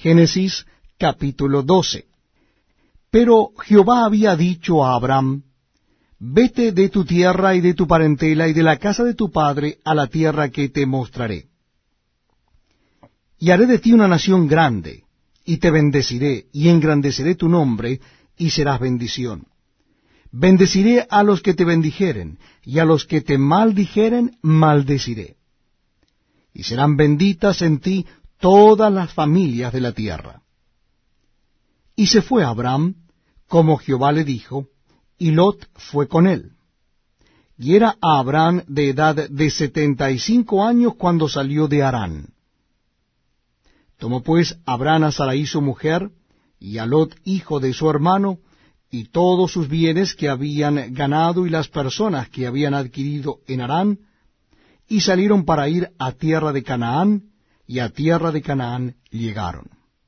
Génesis capítulo 12. Pero Jehová había dicho a Abram, vete de tu tierra y de tu parentela y de la casa de tu padre a la tierra que te mostraré. Y haré de ti una nación grande, y te bendeciré, y engrandeceré tu nombre, y serás bendición. Bendeciré a los que te bendijeren, y a los que te maldijeren, maldeciré. Y serán benditas en ti todas las familias de la tierra. Y se fue Abram, como Jehová le dijo, y Lot fue con él. Y era Abram de edad de 75 años cuando salió de Harán. Tomó pues Abram a Sarai su mujer, y a Lot hijo de su hermano, y todos sus bienes que habían ganado y las personas que habían adquirido en Harán, y salieron para ir a tierra de Canaán, y a tierra de Canaán llegaron.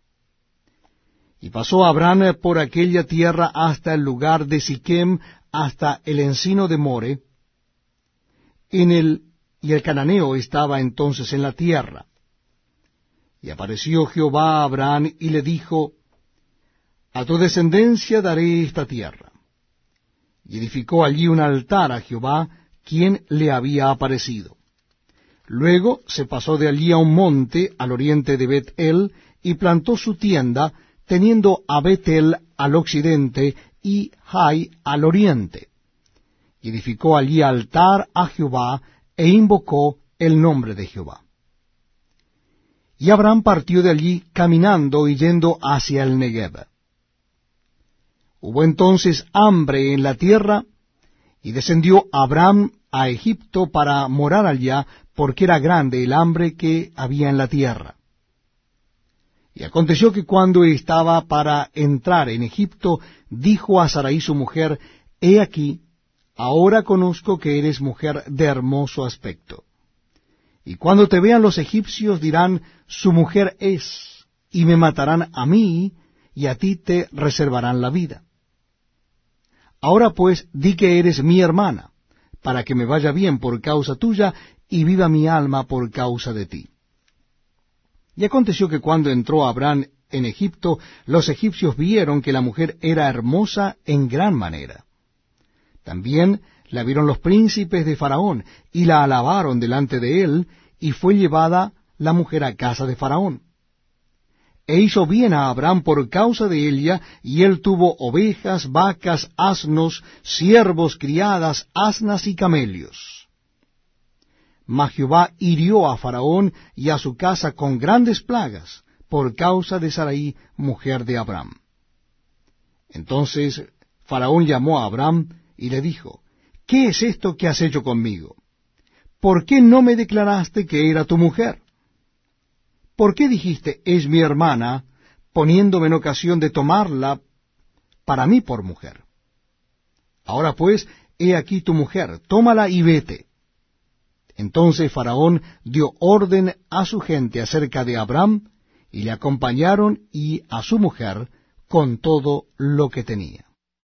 Y pasó Abram por aquella tierra hasta el lugar de Siquem, hasta el encino de More, y el cananeo estaba entonces en la tierra. Y apareció Jehová a Abram y le dijo, a tu descendencia daré esta tierra. Y edificó allí un altar a Jehová, quien le había aparecido. Luego se pasó de allí a un monte al oriente de Bet-el, y plantó su tienda, teniendo a Bet-el al occidente y Jai al oriente. Y edificó allí altar a Jehová, e invocó el nombre de Jehová. Y Abram partió de allí caminando y yendo hacia el Negev. Hubo entonces hambre en la tierra, y descendió Abram a Egipto para morar allá, porque era grande el hambre que había en la tierra. Y aconteció que cuando estaba para entrar en Egipto, dijo a Sarai su mujer, he aquí, ahora conozco que eres mujer de hermoso aspecto. Y cuando te vean los egipcios dirán, su mujer es, y me matarán a mí, y a ti te reservarán la vida. Ahora pues, di que eres mi hermana, para que me vaya bien por causa tuya, y viva mi alma por causa de ti. Y aconteció que cuando entró Abram en Egipto, los egipcios vieron que la mujer era hermosa en gran manera. También la vieron los príncipes de Faraón, y la alabaron delante de él, y fue llevada la mujer a casa de Faraón. E hizo bien a Abram por causa de ella, y él tuvo ovejas, vacas, asnos, siervos, criadas, asnas y camelios. Mas Jehová hirió a Faraón y a su casa con grandes plagas, por causa de Sarai, mujer de Abram. Entonces Faraón llamó a Abram y le dijo, ¿qué es esto que has hecho conmigo? ¿Por qué no me declaraste que era tu mujer? ¿Por qué dijiste, es mi hermana, poniéndome en ocasión de tomarla para mí por mujer? Ahora pues, he aquí tu mujer, tómala y vete. Entonces Faraón dio orden a su gente acerca de Abram, y le acompañaron y a su mujer con todo lo que tenía.